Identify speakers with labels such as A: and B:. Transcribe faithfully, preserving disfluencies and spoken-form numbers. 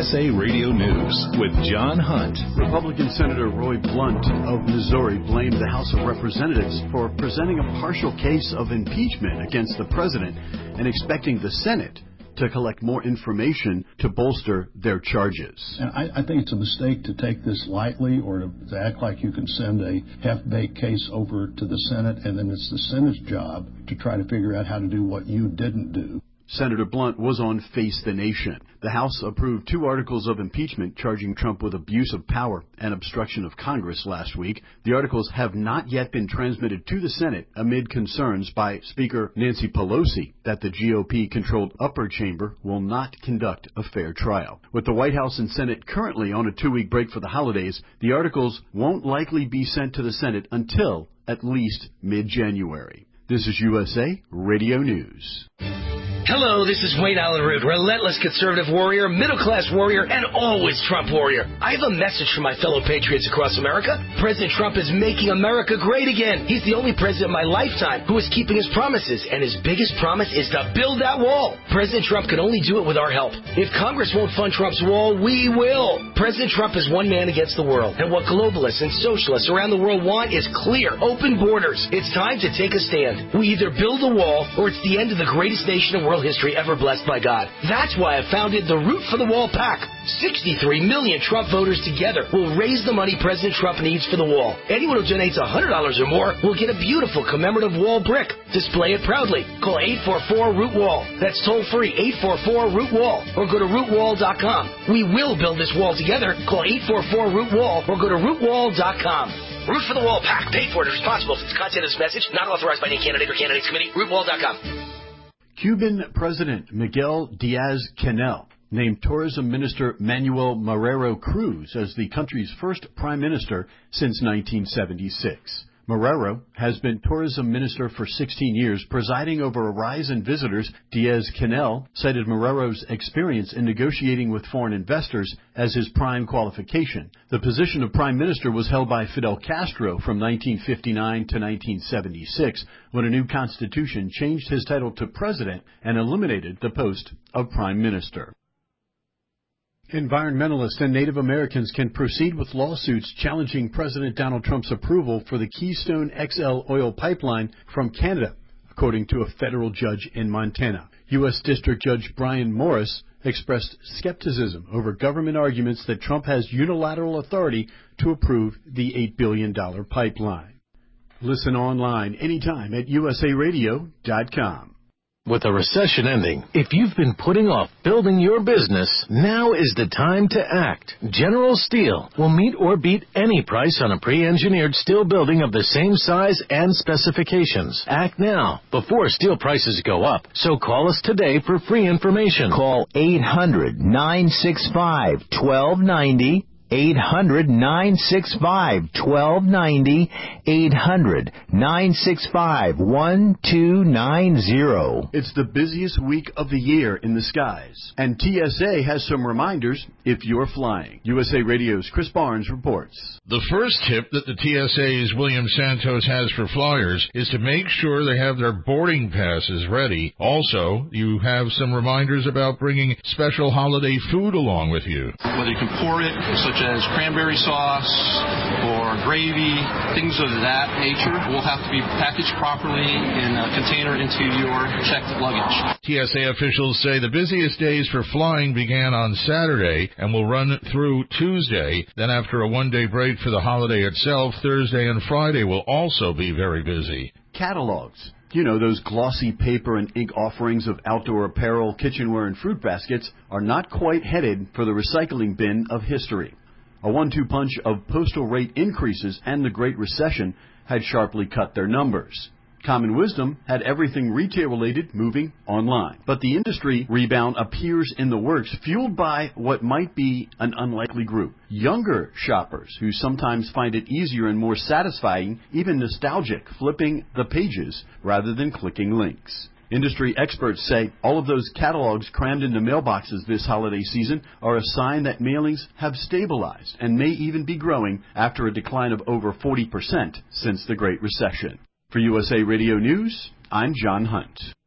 A: S A Radio News with John Hunt.
B: Republican Senator Roy Blunt of Missouri blamed the House of Representatives for presenting a partial case of impeachment against the president and expecting the Senate to collect more information to bolster their charges.
C: And I, I think it's a mistake to take this lightly or to, to act like you can send a half-baked case over to the Senate and then it's the Senate's job to try to figure out how to do what you didn't do.
B: Senator Blunt was on Face the Nation. The House approved two articles of impeachment charging Trump with abuse of power and obstruction of Congress last week. The articles have not yet been transmitted to the Senate amid concerns by Speaker Nancy Pelosi that the G O P-controlled upper chamber will not conduct a fair trial. With the White House and Senate currently on a two-week break for the holidays, the articles won't likely be sent to the Senate until at least mid-January. This is U S A Radio News.
D: Hello, this is Wayne Allen Root, relentless conservative warrior, middle-class warrior, and always Trump warrior. I have a message for my fellow patriots across America. President Trump is making America great again. He's the only president in my lifetime who is keeping his promises, and his biggest promise is to build that wall. President Trump can only do it with our help. If Congress won't fund Trump's wall, we will. President Trump is one man against the world, and what globalists and socialists around the world want is clear, open borders. It's time to take a stand. We either build a wall, or it's the end of the greatest nation in world history ever blessed by God. That's why I founded the Root for the Wall PAC. sixty-three million Trump voters together will raise the money President Trump needs for the wall. Anyone who donates one hundred dollars or more will get a beautiful commemorative wall brick. Display it proudly. Call eight four four root wall. That's toll free, eight four four root wall, or go to root wall dot com. We will build this wall together. Call eight four four root wall or go to root wall dot com. Root for the Wall PAC. Paid for and is responsible for the content of this message. Not authorized by any candidate or candidates committee. root wall dot com.
B: Cuban President Miguel Diaz-Canel named Tourism Minister Manuel Marrero Cruz as the country's first prime minister since nineteen seventy-six. Marrero has been tourism minister for sixteen years, presiding over a rise in visitors. Diaz-Canel cited Marrero's experience in negotiating with foreign investors as his prime qualification. The position of prime minister was held by Fidel Castro from nineteen fifty-nine to nineteen seventy-six, when a new constitution changed his title to president and eliminated the post of prime minister. Environmentalists and Native Americans can proceed with lawsuits challenging President Donald Trump's approval for the Keystone X L oil pipeline from Canada, according to a federal judge in Montana. U S District Judge Brian Morris expressed skepticism over government arguments that Trump has unilateral authority to approve the eight billion dollars pipeline. Listen online anytime at U S A radio dot com.
E: With a recession ending, if you've been putting off building your business, now is the time to act. General Steel will meet or beat any price on a pre-engineered steel building of the same size and specifications. Act now, before steel prices go up. So call us today for free information.
F: Call eight hundred, nine six five, one two nine zero. eight hundred, nine six five, one two nine zero. eight hundred, nine six five, one two nine zero.
B: It's the busiest week of the year in the skies, and T S A has some reminders if you're flying. U S A Radio's Chris Barnes reports.
G: The first tip that the T S A's William Santos has for flyers is to make sure they have their boarding passes ready. Also, you have some reminders about bringing special holiday food along with you.
H: Whether you can pour it, such as cranberry sauce or gravy, things of that nature, will have to be packaged properly in a container into your checked luggage.
G: T S A officials say the busiest days for flying began on Saturday and will run through Tuesday. Then after a one-day break for the holiday itself, Thursday and Friday will also be very busy.
B: Catalogs. You know, those glossy paper and ink offerings of outdoor apparel, kitchenware, and fruit baskets are not quite headed for the recycling bin of history. A one-two punch of postal rate increases and the Great Recession had sharply cut their numbers. Common Wisdom had everything retail-related moving online. But the industry rebound appears in the works, fueled by what might be an unlikely group. Younger shoppers who sometimes find it easier and more satisfying, even nostalgic, flipping the pages rather than clicking links. Industry experts say all of those catalogs crammed into mailboxes this holiday season are a sign that mailings have stabilized and may even be growing after a decline of over forty percent since the Great Recession. For U S A Radio News, I'm John Hunt.